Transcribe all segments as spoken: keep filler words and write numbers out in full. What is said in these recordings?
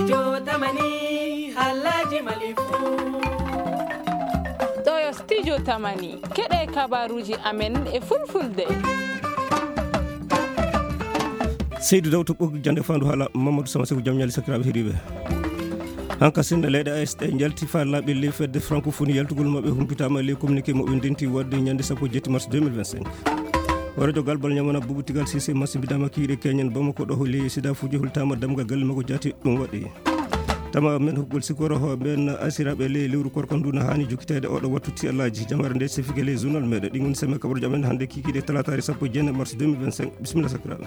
Studio Tamani Alhaji Malifu. Ɗo Studio Tamani keɗe kabaruji amen e fulfulde. Seydou Daw to ɓoggi jande fandu haala Mamadou Sama Seko jam ñali sakiraɓe heeɗiɓe hanka sinno leyɗe A S ɗe jalti faalaɓe ley fedde francophonie yaltugol mabɓe humpitama ley communiqué moɓe ndenti wadde ñande sappo jetti mars deux mille vingt-cinq o radio galbal ñamana Boubou Tigal Cissé massibidama kiiɗe keñen Bamako ɗo ley sida fuji hultama damga galle makko jaati ɗum waɗi tama men huɓɓol sikoro ho ɓen asiraɓe ley lewru korko nduna hani jokkitede oɗo wattu ti allaji jamare nde sefike ley journal meɗe ɗi goni semme kabaruji amen hande kikiɗe talatari sappo jeenayi mars deux mille vingt-cinq bisimilla sakiraɓe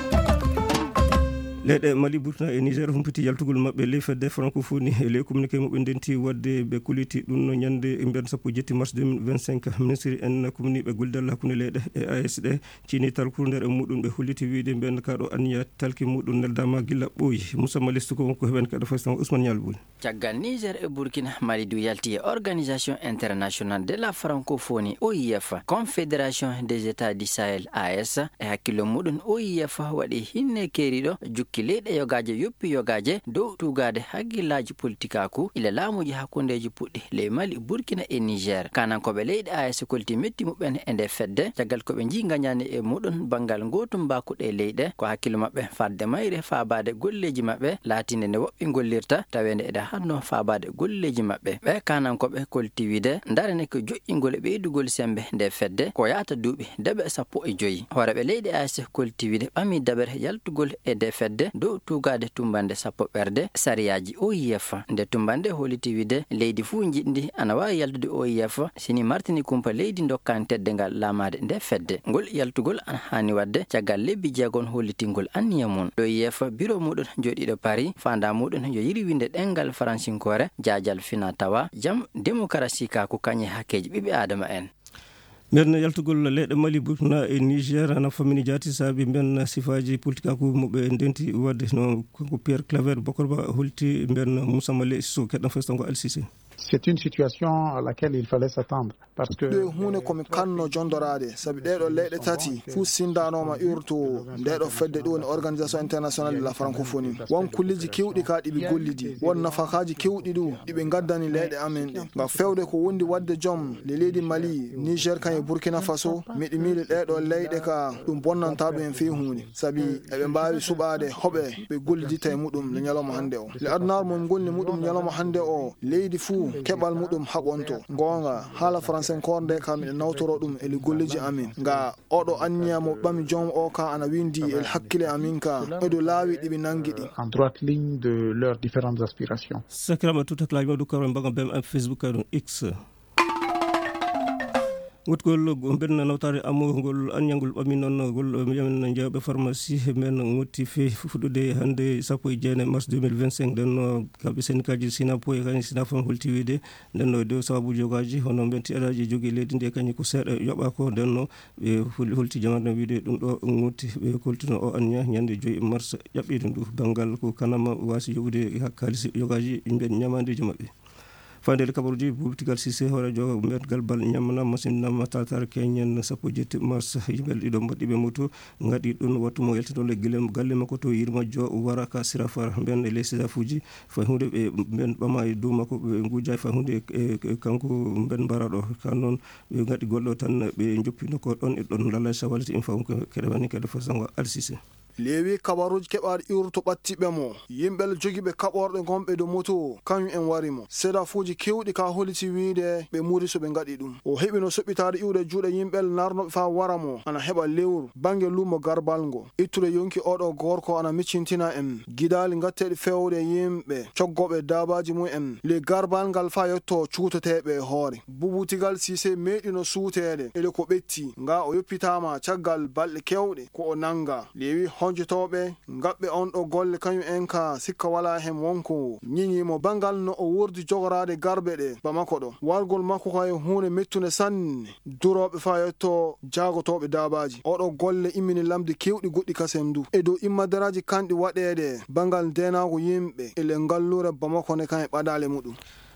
leyɗe Mali Burkina e Niger humpiti yaltugol mabɓe ley fedde francophonie e ley communiqué moɓe ndenti wadde ɓe kuliti ɗum no ñande mbiyen sappo jetti mars deux mille vingt-cinq ministre en communi ɓe guldal hakkude leyɗe e A S ɗe cini talkuru nder e muɗum ɓe holliti wiide mbiyen kaɗo anniya talki muɗum neldama gilla ɓooyi Moussama lestuko wonko heɓen kaɗa fastan Ousmane Ñalbouli caggal Niger e Burkina Mali du yalti e organisation internationale de la francophonie O I F confédération des états du Sahel A S e hakkilo muɗum O I F waɗi hinne keeriɗo jukki leyɗe yogaje yoppi yogaje dow tugade haggillaji politikaku ila laamuji hakkundeji puɗɗi ley Mali Burkina e Niger kanankoɓe leyɗe A S kolti metti muɓen e nde fedde caggal koɓe jii gañani e muɗum bangal gotum bakuɗe leyɗe ko hakkilo mabɓe fadde mayre fabade golleji mabɓe laatinde nde woɓɓe gollirta tawede eɗa hanno fabade golleji mabɓe ɓe kanankoɓe kolti wiide darane ko joƴƴingol e ɓeydugol sembe nde fedde ko yaata duuɓi deɓe sappo e joyyi horeɓe leyɗe A S kolti wiide ɓami daɓere yaltugol e nde fedde dow tugade tumbande sappo ɓerde sariyaji O I F nde tumbande holiti wiide leydi fuu jiɗdi ana wawi yaltude O I F sini martini kumpa leydi dokkani teddengal laamade nde fedde ngol yaltugol an hani wadde caggal lebbi jeegon hollitingol anniya mum O I F bureau muɗum joɗiɗo Paris fanda muɗum yo yirwinde ɗengal francinkore jajal fina tawa jam démocratie ka ko kañe hakkeji ɓiɓɓe adama en mbiyen yaltugol leyɗe Mali Burkina e Niger ana famini jaati saabi mbiyen sifaji politique aku moɓe ndenti wadde no kanko Pierre Claver Bokorba holti mbiyen Moussa Malé Sow keɗɗan festango Al Cissé. C'est une situation à laquelle il fallait s'attendre parce que de hune komi kanno jondorade sabi ɗeɗo leyɗe tati fuu sindanoma urto ndeɗo fedde ɗum organisation internationale de la francophonie won kulliji kewɗi ka ɗiɓe gollidi won nafakaji kewɗi ɗu ɗiɓe gaddani leyɗe amen ɗe ngam fewde ko wondi wadde joom le leydi Mali Niger kan e Burkina Faso miɗi miili ɗeɗo leyɗe ka ɗum bonnanta ɗum en fewi hunde sabi eɓe mbawi suɓade hoɓe ɓe gollidita e muɗum le ñalawma hande o le adnar mum golli muɗum ñalawma hande o leydi fuu keɓal muɗum haɓonto gonga haala français kor nde kam miɗe nawtoro ɗum ele golleji amin nga oɗo anniya mo ɓami joom o ka ana windi el hakkille amin ka eɗo laawi ɗiɓe nangi ɗi en droite ligne de leurs différentes aspirations sakirama tutaklaji mawɗu kawre mbaga bem am Facebook kaɗum X wutgol mbenna nawtare amugol anyangol ɓami noon gol yamen jewɓe pharmacie men wotti fe fuɗude hande sappo e jeenayi mars deux mille vingt-cinq nden kamɓe syndicat ji sinapo e kañum sinafon holti wiide nden no dow sababuji jogaji hono mben tiɗaɗaji jogui leydi ndi kañum ko seeɗa yoɓa ko nden no ɓe holti jamarno wiide ɗum ɗo wotti ɓe koltino o anniya ñande joyyi mars ƴaɓɓiɗum ɗum banggal ko kanama wasi yoɓude hakkalisi yogaji mben ñamandeji mabɓe fandele kabaruji Boubou Tigal Cissé ho radio mbiyen galbal ñamana machine nama tatar keñen sappo jetti mars yimɓe ɗiɗo mbaɗɗiɓe moto gaɗi ɗum wattu mo yaltitole guilem galle makko to yirmajo wara ka sirafar mbiyen e leydi safuji fa hunde ɓe mbiyen ɓama e dow makko ɓe guja fa hunde e kanko mbiyen mbaraɗo kan noon ɓe gaɗi golɗo tan ɓe joppino ko ɗon e ɗon lalla sawalti in faw keɗe wani keɗe fasango Al Cissé lewi kabaruji keɓaɗi urto ɓattiɓe mo yimɓel jogiɓe kaɓorɗe gonɓe dow moto kañum en wari mo seeɗa fuuji kewɗi ka holiti wiide ɓe muuri so ɓe gaɗi ɗum o heɓi no soɓɓitade iwde juuɗe yimɓel narnoɓe fa wara mo ana heɓa lewru banggue lumo garbal ngo ittude yonki oɗo gorko ana miccintina en guidali gatteɗe fewde yimɓe coggoɓe dabaji mumen le garbal ngal fa yetto cuuteteɓe hoore Boubou Tigal Cissé meɗino suutede ele ko ɓetti nga o yoppitama caggal balɗe kewɗe ko o nanga lewi honjotoɓe gaɓɓe on ɗo golle kañum en ka sikka wala hen wonko ñiñimo bangal no o wurdi jogorade garbe ɗe bamako ɗo wargol makko kay hunde mettune sanne duroɓe fa yetto jagotoɓe dabaji oɗo golle immini lamde kewɗi goɗɗi kasem du e dow immadaraji kanɗi waɗede bangal ndenago yimɓe ele ngallure bamako ne kan e ɓadale muɗum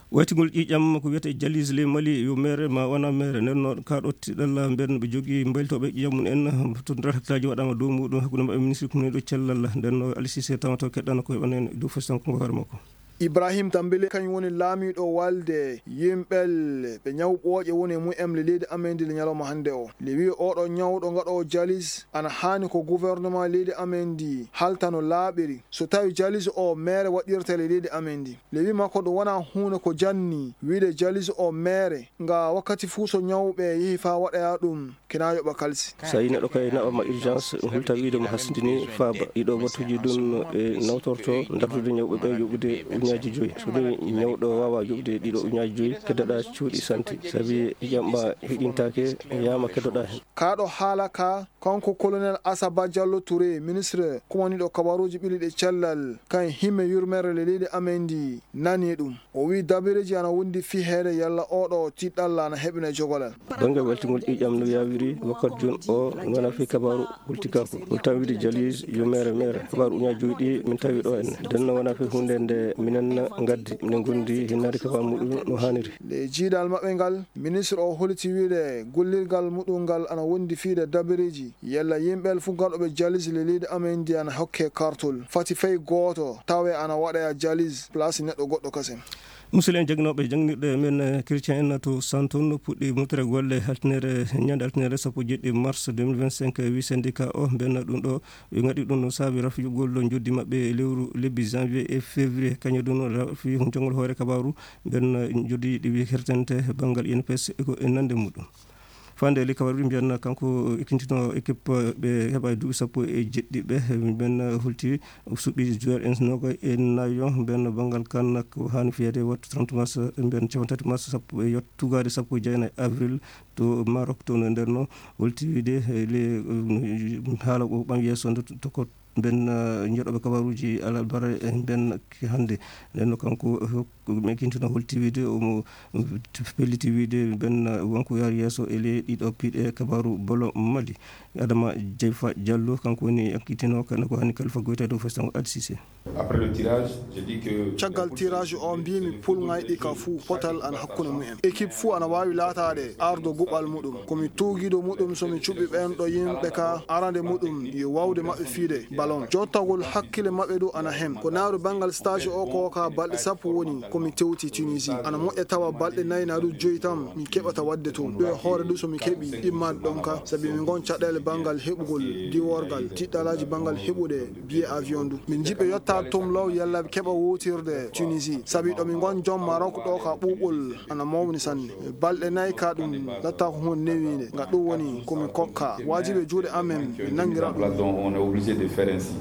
waytigol ƴiƴam ko wiyete jalis le mali yo mere ma wona mere nenno ka ɗo tiɗalla mben ɓe jogui mbayltoɓe ƴiƴam mum en to nder hakkillaji waɗama dow muɗum hakkude mabɓe ministre kumne ɗo cellal ndenno Ali Cissé tawato keɗɗano koye onen dow fastan ko hoore makko. Ibrahim Tambele kañum woni laamiɗo walde yimɓel ɓe ñawɓooƴe woni mum emle leydi amendi le ñalawma hannde o le wi oɗo ñawɗo gaɗowo jalis ana haani ko gouvernement leydi amendi haltano laaɓiri so tawi jalis o maire waɗirtele leydi amendi le wi makko ɗum wona hunde ko janni wiide jalis o maire nga wakkati fuu so ñawɓe yehi fa waɗaya ɗum kena yoɓa kalsi so yi neɗɗo kay naɓama urgence hulta wiide mo hasindini faaba ɗiɗo wattuji ɗum e nawtorto dardude ñawɓe ɓe yoɓude uñaji joyi so ɗum ñawɗo wawa yoɓde ɗiɗo uñaji joyi keddoɗa cuuɗi santi saabi ƴamɓa heɗintake yama keddoɗa hen kaɗo haala ka kanko colonel Asaba Diallo Touré ministre kumaniɗo kabaruji ɓiliɗe cellal kan himme yurmere le leydi amendi nani ɗum o wi dabireji ana wondi fi heede yalla oɗo tiɗɗalla ana heɓine jogolal banggue weltingol ƴiƴam no yawiri wakkati joni o wona fi kabaru hultikako hultan wiide jalis yo mere mere kabaru uñaji joyi ɗi min tawi ɗo en denno wona fi hunde nde minen gaddi minen gondi hinnade kabaru muɗum no hanniri le jiidal maɓɓe ngal ministre o holiti wiide gollirgal muɗum ngal ana wondi fiide dabireji yalla yimɓel fu gaɗoɓe jalis le leydi amendi ana hokke kartol fati fay goto tawe ana waɗaya jalis place neɗɗo goɗɗo kasem musidɓe jagnoɓe jangnirɗe men chrétien en to Santon puɗɗi mutere golle haltinere ñande haltinere sappo jeɗɗi mars deux mille vingt-cinq wi syndicat o mbenna ɗum ɗo ɓe gaɗi ɗum no saabi rafiyugol joddi mabɓe lewru lebbi janvier et février kañum ɗum rafi jongol hoore kabaru mben joddi ɗiwi hertente banggal I N P S eko e nande muɗum fande li kabaru mbiyanna kanko ikintino équipe ɓe heɓa duuɓi sappo e jeɗɗi ɓe ben hulti suɓɓi joueur en noga e nayo ben bangal kan ko hani fiyede wattu trente mars ben capantati mars sappo e yottugade sappo e jeenayi avril to Maroc to no nderno hulti wiide le haala ko ɓam yesso to ko ben jeɗoɓe kabaruji alal bara ben hande nenno kanko mi kintino holti wiide omo pelliti wiide ben wonko yaari yesso e le ɗiɗo piiɗe kabaru bolo Mali Adama Djeyfa Diallo kanko woni yakkitino kana ko hani Kalfa Goita dow festango Adi Cissé après le tirage je dis que caggal tirage o mbimi pulŋay ɗi ka fuu potal ana hakkude mumen équipe fuu ana wawi laatade ardo guɓal muɗum komi tuuguiɗo muɗum somi cuɓi ɓen ɗo yimɓe ka arande muɗum yo wawde mabɓe fiide ballon jottagol hakkille mabɓe ɗo ana hem ko naaru bangal stage o ko ka balɗe sappo woni komi tewti Tunisie ana moƴƴa tawa balɗe nayyi na ɗum joyi tan mi keɓata wadde toon ɗo e hoore ɗum somi keeɓi immade ɗon ka saabi min gon caɗele bangal heɓugol diworgal tiɗɗalaji bangal heɓude billet avion du min jiɓe yotta tom law yalla keɓa wotirde Tunisie saabi ɗo min gon joom Maroc ɗo ka ɓuɓol ana mawni sanne balɗe nayyi ka ɗum latta ko hunde newide nga ɗum woni komi kokka wajiɓe juuɗe amen ɓe nanguira on est obligé de faire ainsi.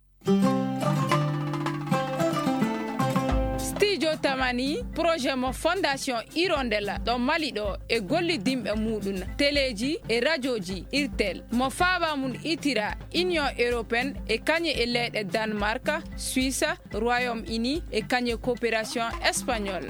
Studio Tamani projet mo fondation Hirondella ɗo Mali ɗo e gollidimɓe muɗum téléji e radioji irtel mo faaba mum itira Union européenne e kañe e leyɗe Danemark Suisse Royaume-Uni e kañe coopération espagnole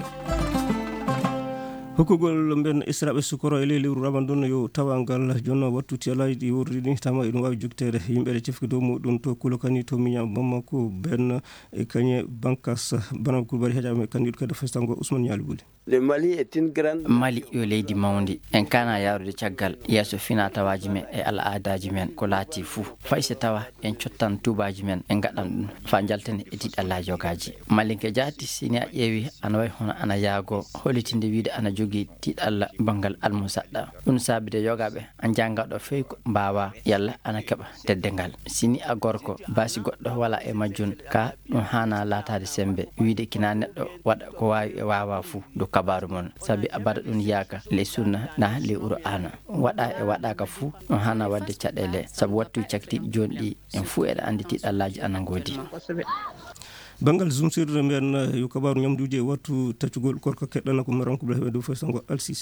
hokkugol ben israɓe sukoro e ley lewru Ramadan yo tawangal jonno wattu tialaji ɗi wordini tama eɗum wawi jogtede yimɓeɗe cefki dow muɗum to kulokani to miñam Bamako ben e kañe bankas bana kulbari heƴame kandiɗo kadi festango Ousmane Niali Bouli le Mali est une grande Mali yo leydi mawdi en kana yarude caggal yeeso finatawaji men e ala aadaji men ko laati fuu fay so tawa en cottan tubaji men en gaɗan ɗum fa jalten e tiɗalla jogaji malinke jaati sini a ƴeewi ana way hono ana yaago holitinde wiide ana jogui tiɗalla bangal almusaɗɗa ɗum saabide yogaɓe an jangaɗo fey ko mbawa yalla ana keɓa teddengal sini a gorko basi goɗɗo wala e majjun ka ɗum hana latade sembe wiide kina neɗɗo waɗa ko wawi e wawa fuu do kabaru mon sabi abada ɗum yaaka le sunna na le uro ana waɗa e waɗaka fuu ɗum hana wadde caɗele sabu wattu caktiɗi joni ɗi en fuu eɗa andi tiɗallaji ana goodi bangal zoom sirde mbiyan yo kabaru ñamduji e wattu taccugol korko keɗɗana ko maranko ɓe heɓe dow festango Al Cissé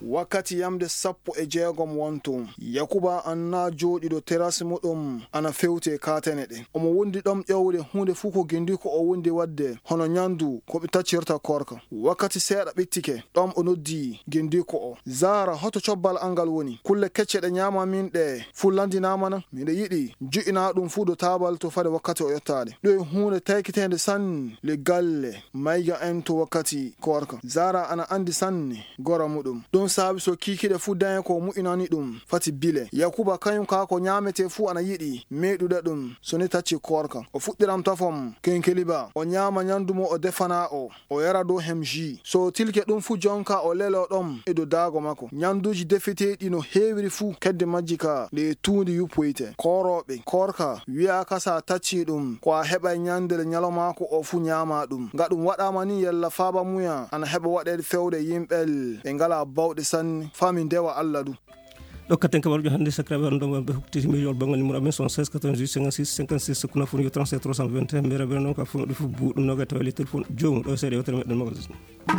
wakkati yamde sappo e jeegom wonto Yakuba anna jooɗiɗo terrasse muɗum ana fewte katene ɗe omo wondi ɗom ƴewde hunde fuu ko gendi ko o wondi wadde hono nyandu ko ɓe taccirta korka wakkati seeɗa ɓittike ɗom o noddi gendi ko o Zara hoto cobbal angal woni kulle kecce ɗe nyama min ɗe fu landinamana miɗe yiɗi ju'ina ɗum fuu do tabal to fade wakkati o yottade ɗo e hunde taykitende sanne le galle mayga en to wakkati korka Zara ana andi sanne gora muɗum ɗum saabi so kikiɗe fu daye ko mu'inani ɗum fati bile Yakuba kayum ka ko nyamete fu ana yiɗi meɗuɗe ɗum so ni tacci korka o fuɗɗiram tafom kenkeliba o nyama nyandumo o defana o o yara do hemji so tilke ɗum fu jonka o lelo ɗom e do dago mako nyanduji defeteɗi no hewiri fu kedde majji ka le tundi yuppoyte koroɓe korka wiya kasa tacci ɗum ko a heɓa nyandele nyaloma ko o fu nyama ɗum nga ɗum waɗama ni yella faaba muya ana heɓa waɗede fewde yimɓel ɓe ngala bawɗe sanne fami ndewa Allah du ɗo katen kabaruji hannde sacrabe arɗo ɓe huktiti million bangal numéro amen soixante-seize quatre-vingt-huit cinquante-six cinquante-six kuna foni yo trente-sept trois cent vingt et un mbere mbere noon ka fof ɗo fof buuɗum noga tawali téléphone jomum ɗo seeɗa yewtere meɗen magasin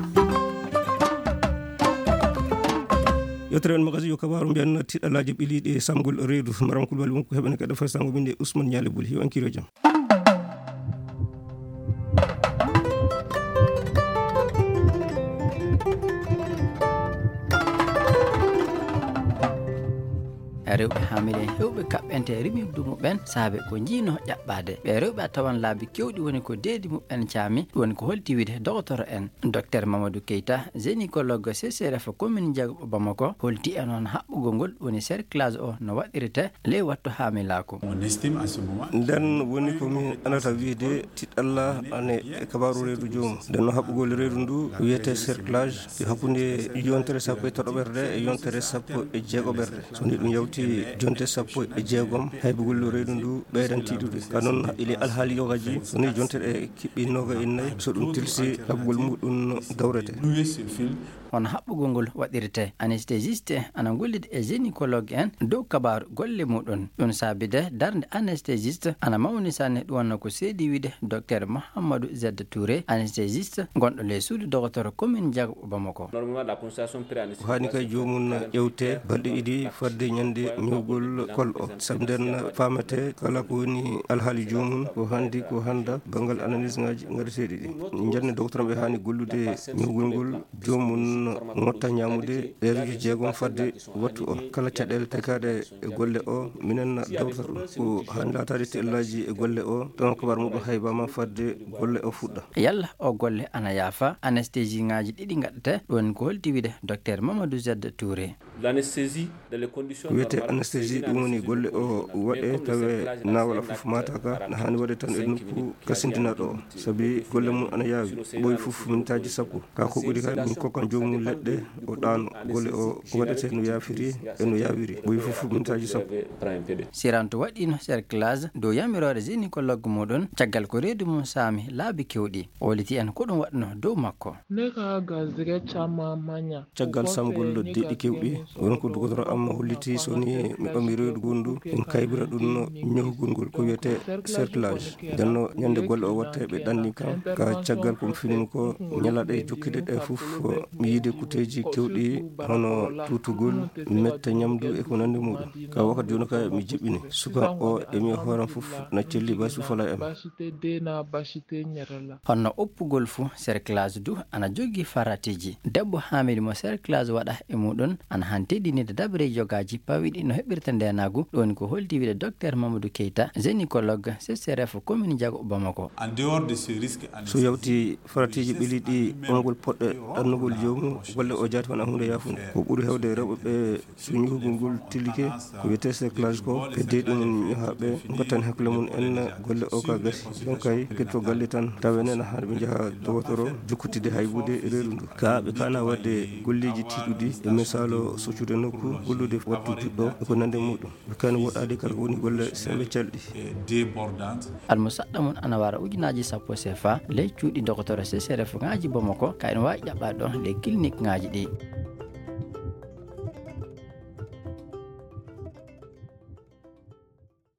yewtere men magasin yo kabaru mbiyan tiɗalaji ɓiliɗi e samgol reedu maram kulbali wonko heɓene kadi fay sango min e Ousmane Niale Bouli yo ankiro jaam rewɓe hamile hewɓe kaɓɓente rimi muɓen saabe ko jiino ƴaɓɓade ɓe rewɓe a tawan laabi kewɗi woni ko deedi muɓen caami woni ko holti wiide docteur en docteur Mamadou Keita gynécologue C C R F commune Diago Bamako holti e noon haɓɓugol ngol woni cerclage o no waɗirete ley wattu hamilako nden woni komi anata wiide tiɗalla ane e kabaru reedu joomum nden no haɓɓugol reedu ndu wiyete cerclage hakkude yontere sappo e toɗoɓerde e yontere sappo e jeegoɓerde so ni ɗum yawti jonte sappo e jeegom haybugol reedu ndu ɓeydan tiiɗude ka noon ili alhaali yogaji so ni jonte ɗe kiɓɓi noga e nayyi so ɗum tilsi haɓɓugol muɗum gawrete hono haɓɓugol ngol waɗirte anesthésiste ana gollide e gynécologue en dow kabaru golle muɗum ɗum saabide darde anesthésiste ana mawni sanne ɗum wonno ko seedi wiide docteur Mahamadou Z Touré anesthésiste gonɗo ley suudu docteur commune Diago Bamako ko hani kay jomum ƴewte balɗe ɗiɗi fadde ñande ñawgol kol o saabu nden famete kala ko woni alhaali jomum ko handi ko handa banggal analyse ngaji gareteɗi ɗi jande docteur ɓe hani gollude ñawgol ngol jomum motta ñamude heure jeegom fadde wattu o kala caɗele tekaɗe e golle o minen dawta ɗum ko han latade tellaji e golle o ɗon kabar muɗum haybama fadde golle o fuɗɗa yalla o golle ana yaafa anesthésie ngaji ɗiɗi gaɗete ɗon ko holti wiide docteur Mamadou Z Touré wiyete anesthésie ɗum woni golle o waɗe tawe nawala fof mataka na hani waɗe tan e nokku kasintinaɗo o saabi golle mum ana yaawi ɓoyi fof minutaji sappo ka ko ɓuri kay ɗum kokkan jomum leɗɗe o ɗano golle o waɗete no yaafiri e no yawiri ɓoyi fof minutaji sappo siranto waɗino cerclage dow yamirore gynécologue muɗum caggal ko reedu mum saami laabi kewɗi oliti en ko ɗum waɗno dow makko caggal samgol deɗɗi kewɗi wonko docteur amma holliti soni mi ɓami reedu gonɗu en kaybira ɗum no ñahugol ngol ko wiyete cerclage ndenno ñande golle o watte ɓe ɗanni kam ka caggal komi finimi ko ñalaɗe jokkiɗe ɗe fof mi yiide kuteji kewɗi hono tutugol metta ñamdu e ko nandi muɗum ka wakkati joni ka mi jiɓɓini suka o emi hooram fof na celli basi fala em honno oppugol fuu cerclage du ana jogui faratiji debbo hamili mo cerclage waɗa e muɗum ana han teddinide dabre jogaji pawiɗi no heɓirta ndenagu ɗon ko holti wiide docteur Mamadou Keita gynécologue C C R F commune Diago Bamako so yawti faratiji ɓiliɗi ongol poɗɗe ɗannugol jomum golle o jaati wona hunde yafude ko ɓuuri hewde rewɓe ɓe so ñuhugol ngol tillike ko wiyete cerclage ko hedde ɗum ñahaɓe gottani hakkille mum en golle o ka gasi donc kay ketto galle tan tawenen haade ɓe jaaha docteur o jokkutide haybude reedu ndu ka ɓe kana wadde golleji tiɗuɗi e misalo soccude nokku gollude wattu juɗɗo e ko nande muɗum ɓe kani woɗɗade kala ko woni golle sembe calɗi almusaɗɗa mum ana wara ujunaji sappo C F A ley cuuɗi docteur C C R F ngaji Bamako kayno wawi ƴaɓɓade ɗon les clinique ngaji ɗi